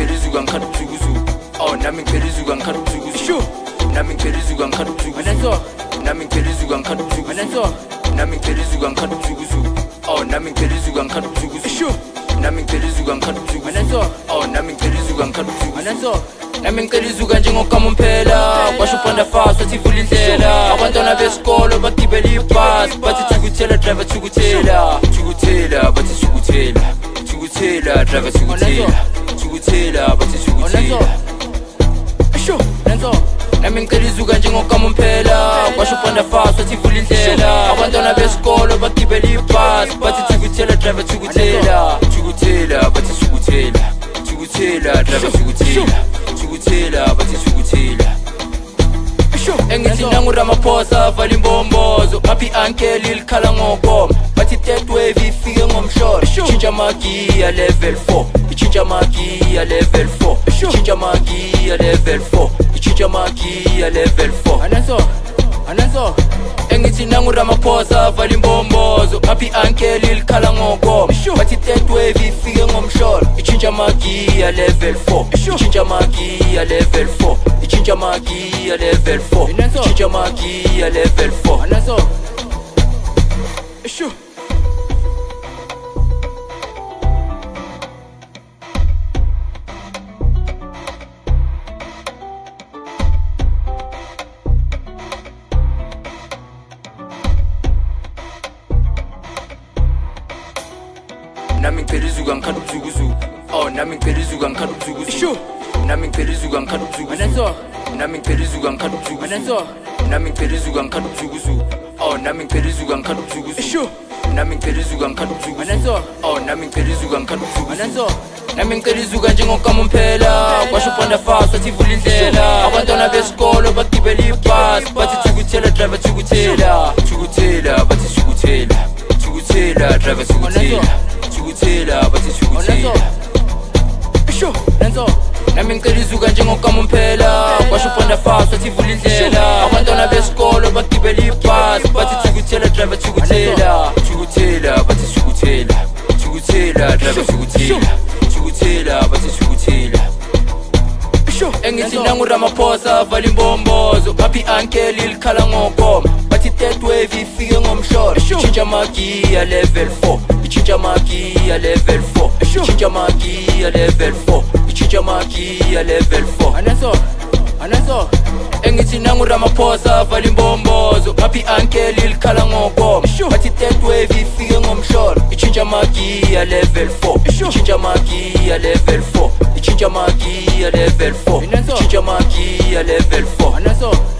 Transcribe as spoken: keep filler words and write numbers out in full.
ngelizuka ngikhada ubusuku oh nami ngelizuka ngikhada ubusuku nami ngelizuka ngikhada ubusuku nami ngelizuka ngikhada ubusuku nami ngelizuka ngikhada ubusuku oh nami ngelizuka ngikhada ubusuku nami ngelizuka ngikhada ubusuku oh nami ngelizuka ngikhada ubusuku nami ngelizuka njengokama mphela kwasho uphanda fast wathi vula indlela abantwana besikolo bagibela ibhasi bathi thukuthela driver thukuthela thukuthela bathi thukuthela thukuthela driver thukuthela thukuthela bathi thukuthela asho lenzo nami ngelizuka njengokama mphela kwasho uphanda fast wathi vula indlela abantwana besikolo bagibela ibhasi bathi thukuthela driver thukuthela thukuthela bathi thukuthela thukuthela driver thukuthela thukuthela bathi thukuthela engithi nangu Ramaphosa vala imbombozo ngaphi uncle ilikhala ngokoma bathi third wave ifike ngomshoro ichinja magiya level four ichinja magiya level four ichinja magiya level four ichinja magiya level four anaso anaso engithi nangu Ramaphosa vala imbombozo ngaphi uncle ilikhala ngokoma bathi third wave ifike ngomshoro ichinja magiya level four ichinja magiya level four ichinja magiya level four ichinja magiya level four anaso esho nami ngelizuka ngikhada ubusuku oh nami ngelizuka ngikhada ubusuku nami ngelizuka ngikhada ubusuku nami ngelizuka ngikhada ubusuku nami ngelizuka ngikhada ubusuku oh nami ngelizuka ngikhada ubusuku nami ngelizuka ngikhada ubusuku oh nami ngelizuka ngikhada ubusuku nami ngelizuka njengokama mphela kwasho uphanda fast wathi vula indlela abantwana besikolo bagibela ibhasi bathi thukuthela driver thukuthela thukuthela bathi thukuthela thukuthela driver thukuthela thukuthela bathi thukuthela asho lenzo nami ngelizuka njengokama mphela kwasho uphanda fast wathi vula indlela abantwana besikolo bagibela ibhasi bathi thukuthela driver thukuthela thukuthela bathi thukuthela thukuthela driver thukuthela thukuthela bathi thukuthela engithi nangu Ramaphosa vala imbombozo ngaphi uncle ilikhala ngokoma bathi third wave ifike ngomshoro ichinja magiya level four ichinja magiya level four ichinja magiya level four ichinja magiya level four anaso anaso engithi nangu Ramaphosa vala imbombozo ngaphi uncle ilikhala ngokoma bathi third wave ifike ngomshoro ichinja magiya level four ichinja magiya level four ichinja magiya level four ichinja magiya level four anaso